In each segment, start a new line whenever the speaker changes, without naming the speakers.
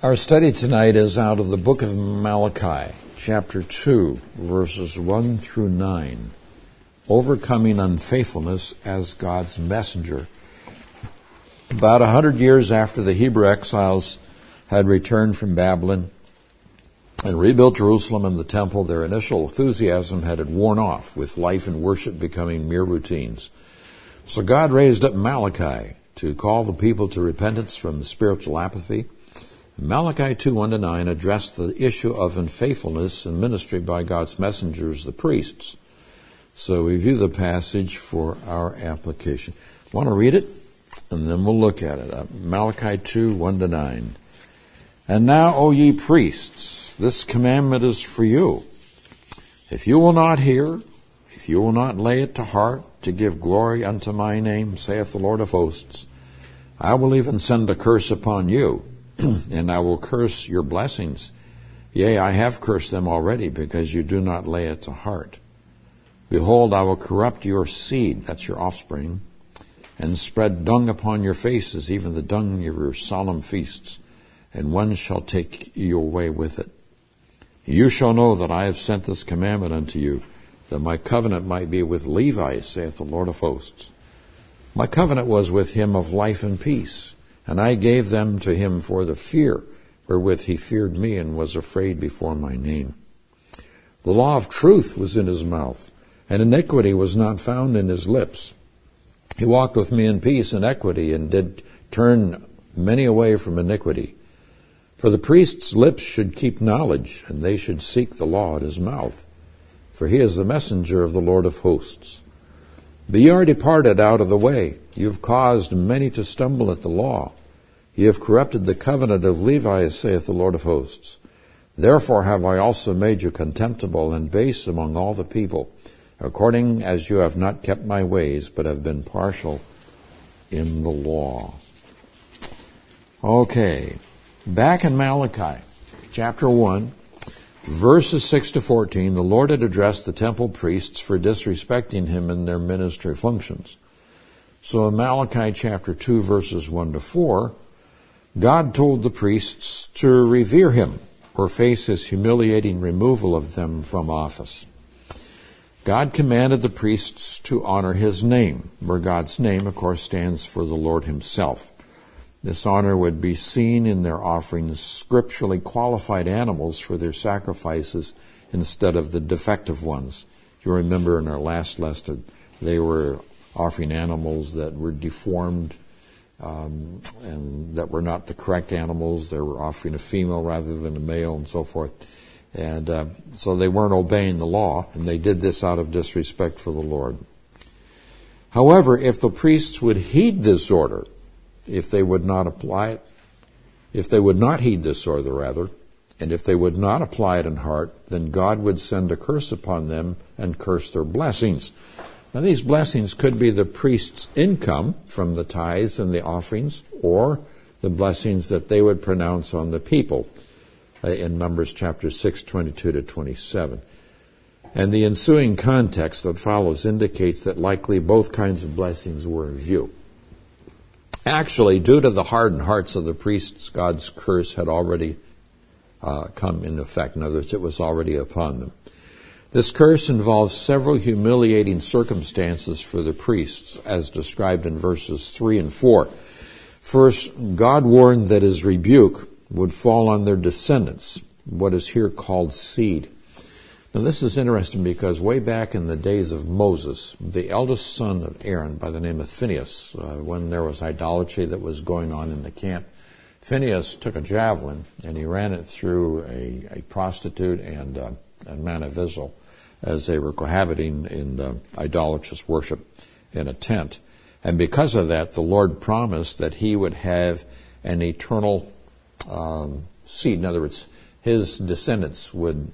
Our study tonight is out of the book of Malachi, chapter 2, verses 1 through 9. Overcoming unfaithfulness as God's messenger. About 100 years after the Hebrew exiles had returned from Babylon and rebuilt Jerusalem and the temple, their initial enthusiasm had worn off, with life and worship becoming mere routines. So God raised up Malachi to call the people to repentance from spiritual apathy. Malachi 2:1-9 addressed the issue of unfaithfulness in ministry by God's messengers, the priests. So review the passage for our application. I want to read it, and then we'll look at it. Malachi 2:1-9. And now, O ye priests, this commandment is for you. If you will not hear, if you will not lay it to heart, to give glory unto my name, saith the Lord of hosts, I will even send a curse upon you, and I will curse your blessings. Yea, I have cursed them already, because you do not lay it to heart. Behold, I will corrupt your seed, that's your offspring, and spread dung upon your faces, even the dung of your solemn feasts, and one shall take you away with it. You shall know that I have sent this commandment unto you, that my covenant might be with Levi, saith the Lord of hosts. My covenant was with him of life and peace, and I gave them to him for the fear wherewith he feared me and was afraid before my name. The law of truth was in his mouth, and iniquity was not found in his lips. He walked with me in peace and equity, and did turn many away from iniquity. For the priest's lips should keep knowledge, and they should seek the law at his mouth. For he is the messenger of the Lord of hosts. But ye are departed out of the way. You have caused many to stumble at the law. Ye have corrupted the covenant of Levi, saith the Lord of hosts. Therefore have I also made you contemptible and base among all the people, according as you have not kept my ways, but have been partial in the law. Okay, back in Malachi, chapter 1, verses 6-14, the Lord had addressed the temple priests for disrespecting him in their ministry functions. So in Malachi chapter 2, verses 1-4, God told the priests to revere him or face his humiliating removal of them from office. God commanded the priests to honor his name, where God's name, of course, stands for the Lord himself. This honor would be seen in their offering scripturally qualified animals for their sacrifices instead of the defective ones. You remember in our last lesson, they were offering animals that were deformed and that were not the correct animals. They were offering a female rather than a male and so forth. And so they weren't obeying the law, and they did this out of disrespect for the Lord. However, if the priests would heed this order, if they would not apply it, if they would not heed this order, rather, and if they would not apply it in heart, then God would send a curse upon them and curse their blessings. Now, these blessings could be the priest's income from the tithes and the offerings, or the blessings that they would pronounce on the people in Numbers chapter 6, 22-27. And the ensuing context that follows indicates that likely both kinds of blessings were in view. Actually, due to the hardened hearts of the priests, God's curse had already come into effect. In other words, it was already upon them. This curse involves several humiliating circumstances for the priests, as described in verses 3 and 4. First, God warned that his rebuke would fall on their descendants, what is here called seed. Now, this is interesting because way back in the days of Moses, the eldest son of Aaron by the name of Phinehas, when there was idolatry that was going on in the camp, Phinehas took a javelin and he ran it through a prostitute and a man of Israel as they were cohabiting in idolatrous worship in a tent. And because of that, the Lord promised that he would have an eternal seed. In other words, his descendants would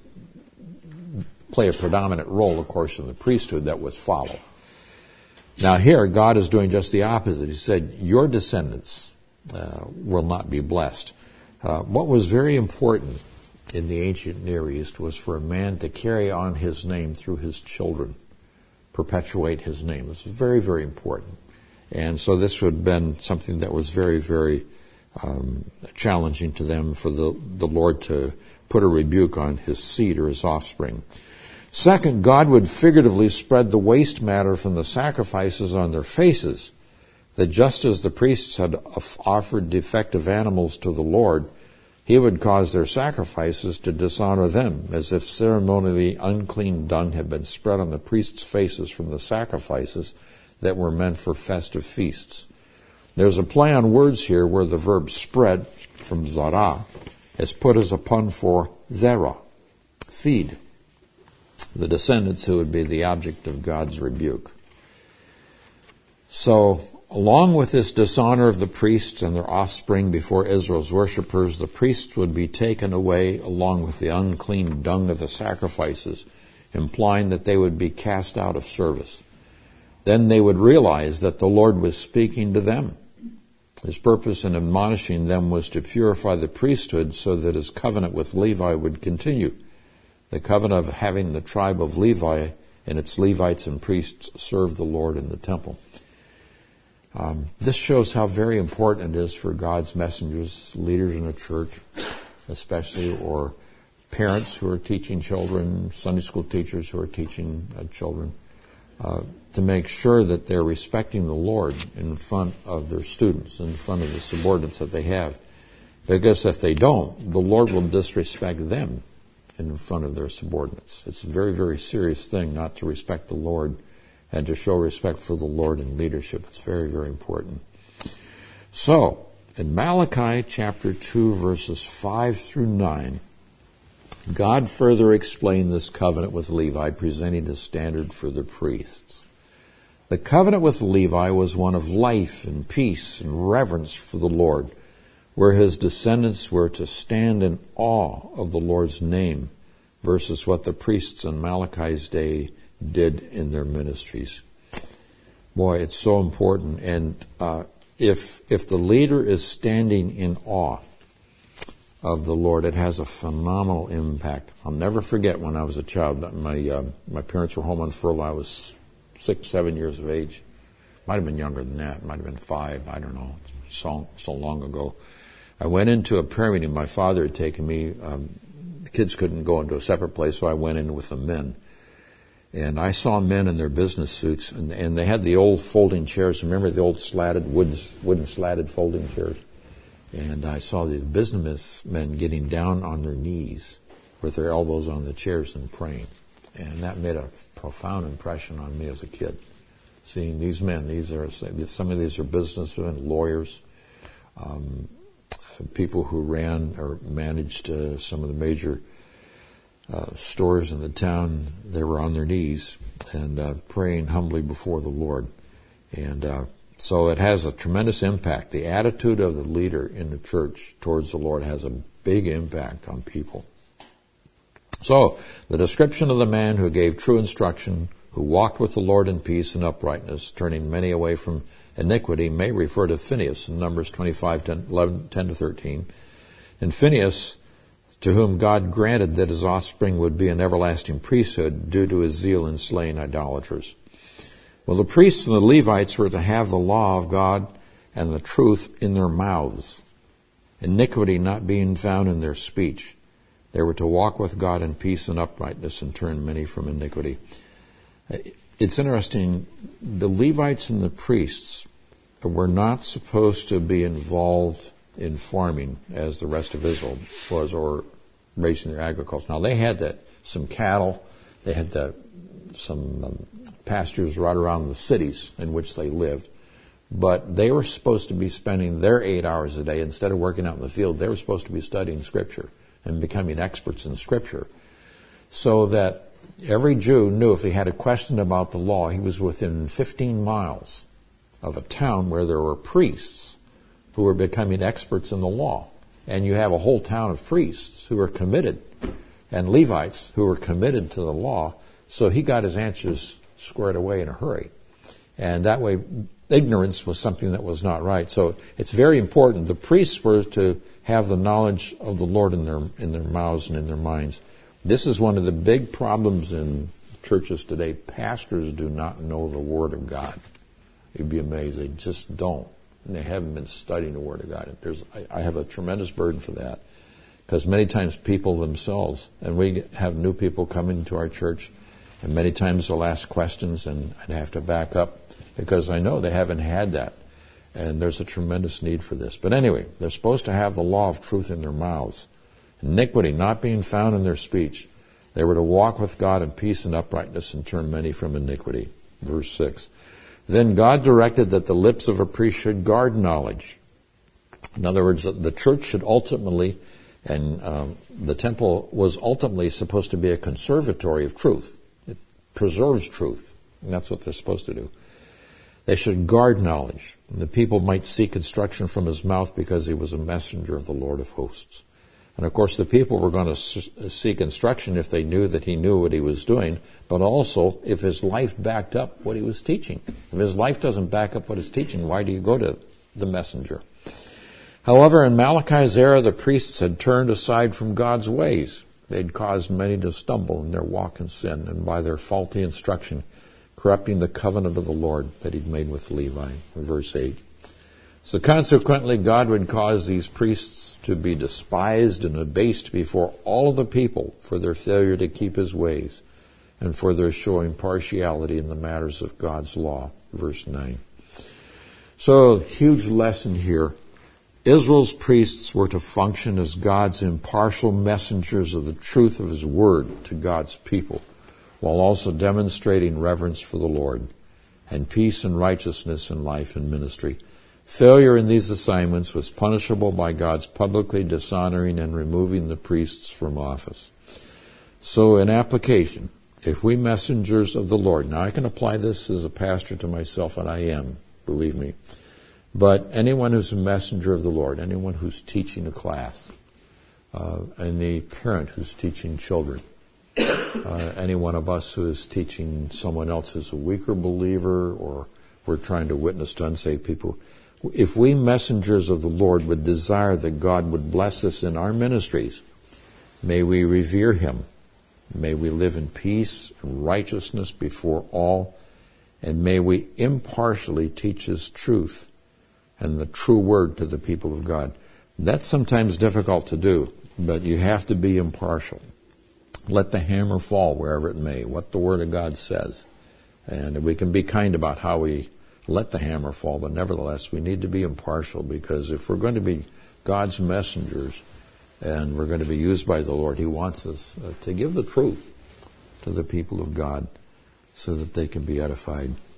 play a predominant role, of course, in the priesthood that would follow. Now here, God is doing just the opposite. He said, your descendants will not be blessed. What was very important in the ancient Near East was for a man to carry on his name through his children, perpetuate his name. This is very, very important. And so this would have been something that was very, very challenging to them for the Lord to put a rebuke on his seed or his offspring. Second, God would figuratively spread the waste matter from the sacrifices on their faces, that just as the priests had offered defective animals to the Lord, he would cause their sacrifices to dishonor them, as if ceremonially unclean dung had been spread on the priests' faces from the sacrifices that were meant for festive feasts. There's a play on words here where the verb spread, from zara, is put as a pun for zerah, seed, the descendants who would be the object of God's rebuke. So, along with this dishonor of the priests and their offspring before Israel's worshippers, the priests would be taken away along with the unclean dung of the sacrifices, implying that they would be cast out of service. Then they would realize that the Lord was speaking to them. His purpose in admonishing them was to purify the priesthood so that his covenant with Levi would continue. The covenant of having the tribe of Levi and its Levites and priests serve the Lord in the temple. This shows how very important it is for God's messengers, leaders in a church, especially, or parents who are teaching children, Sunday school teachers who are teaching children, to make sure that they're respecting the Lord in front of their students, in front of the subordinates that they have. Because if they don't, the Lord will disrespect them in front of their subordinates. It's a very, very serious thing not to respect the Lord and to show respect for the Lord in leadership. It's very, very important. So, in Malachi chapter 2, verses 5 through 9, God further explained this covenant with Levi, presenting a standard for the priests. The covenant with Levi was one of life and peace and reverence for the Lord, where his descendants were to stand in awe of the Lord's name, versus what the priests in Malachi's day did in their ministries. Boy, it's so important. And if the leader is standing in awe of the Lord, it has a phenomenal impact. I'll never forget when I was a child. My parents were home on furlough. I was 6, 7 years of age. Might have been younger than that. Might have been 5. I don't know. So long ago. I went into a prayer meeting. My father had taken me. The kids couldn't go into a separate place, so I went in with the men. And I saw men in their business suits, and they had the old folding chairs. Remember the old slatted, wooden slatted folding chairs? And I saw the businessmen getting down on their knees with their elbows on the chairs and praying. And that made a profound impression on me as a kid. Seeing these men, some of these are businessmen, lawyers, people who ran or managed some of the major stores in the town. They were on their knees and praying humbly before the Lord. And so it has a tremendous impact. The attitude of the leader in the church towards the Lord has a big impact on people. So, the description of the man who gave true instruction, who walked with the Lord in peace and uprightness, turning many away from iniquity, may refer to Phinehas in Numbers 25, 10-13. And Phinehas, to whom God granted that his offspring would be an everlasting priesthood due to his zeal in slaying idolaters. Well, the priests and the Levites were to have the law of God and the truth in their mouths, iniquity not being found in their speech. They were to walk with God in peace and uprightness and turn many from iniquity. It's interesting, the Levites and the priests were not supposed to be involved in farming as the rest of Israel was, or raising their agriculture. Now, they had some cattle, they had some pastures right around the cities in which they lived, but they were supposed to be spending their 8 hours a day, instead of working out in the field, they were supposed to be studying Scripture and becoming experts in Scripture, so that every Jew knew if he had a question about the law, he was within 15 miles of a town where there were priests who were becoming experts in the law. And you have a whole town of priests who were committed, and Levites who were committed to the law, so he got his answers squared away in a hurry. And that way, ignorance was something that was not right. So it's very important. The priests were to have the knowledge of the Lord in their mouths and in their minds. This is one of the big problems in churches today. Pastors do not know the Word of God. You'd be amazed. They just don't. and they haven't been studying the Word of God. I have a tremendous burden for that, because many times people themselves, and we have new people coming to our church, and many times they'll ask questions, and I'd have to back up because I know they haven't had that, and there's a tremendous need for this. But anyway, they're supposed to have the law of truth in their mouths, iniquity not being found in their speech. They were to walk with God in peace and uprightness and turn many from iniquity. Verse 6. Then God directed that the lips of a priest should guard knowledge. In other words, the church should ultimately, and the temple was ultimately supposed to be a conservatory of truth. It preserves truth, and that's what they're supposed to do. They should guard knowledge. The people might seek instruction from his mouth because he was a messenger of the Lord of hosts. And of course, the people were going to seek instruction if they knew that he knew what he was doing, but also if his life backed up what he was teaching. If his life doesn't back up what he's teaching, why do you go to the messenger? However, in Malachi's era, the priests had turned aside from God's ways. They'd caused many to stumble in their walk in sin, and by their faulty instruction, corrupting the covenant of the Lord that he'd made with Levi. Verse 8. So consequently, God would cause these priests to be despised and abased before all of the people for their failure to keep his ways and for their showing partiality in the matters of God's law. Verse 9. So, huge lesson here. Israel's priests were to function as God's impartial messengers of the truth of his word to God's people, while also demonstrating reverence for the Lord and peace and righteousness in life and ministry. Failure in these assignments was punishable by God's publicly dishonoring and removing the priests from office. So in application, if we messengers of the Lord, now I can apply this as a pastor to myself, and I am, believe me, but anyone who's a messenger of the Lord, anyone who's teaching a class, any parent who's teaching children, any one of us who is teaching someone else who's a weaker believer, or we're trying to witness to unsaved people, if we messengers of the Lord would desire that God would bless us in our ministries, may we revere him. May we live in peace and righteousness before all, and may we impartially teach his truth and the true word to the people of God. That's sometimes difficult to do, but you have to be impartial. Let the hammer fall wherever it may, what the Word of God says. And we can be kind about how we let the hammer fall, but nevertheless, we need to be impartial, because if we're going to be God's messengers and we're going to be used by the Lord, he wants us to give the truth to the people of God so that they can be edified.